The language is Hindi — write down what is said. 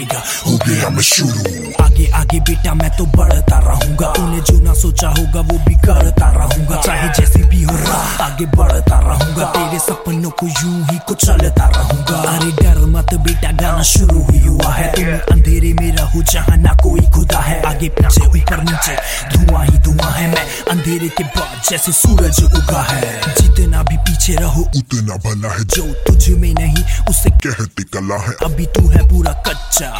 हो गया मैं शुरू। आगे आगे बेटा मैं तो बढ़ता रहूंगा, तूने जो ना सोचा होगा वो भी करता रहूंगा। चाहे जैसी भी हो राह आगे बढ़ता रहूंगा, तेरे सपनों को यूं ही को चलता रहूंगा। अरे डर मत बेटा गाना शुरू ही हुआ है, तुम अंधेरे में रहो जहाँ ना कोई खुदा है। आगे पीछे ऊपर नीचे धुआं ही धुआं है, मैं अंधेरे के बाद जैसे सूरज उगा है। जितना भी पीछे रहो उतना भला है, जो तुझ में नहीं उसे कहते कला है। अभी तू है पूरा कच्चा,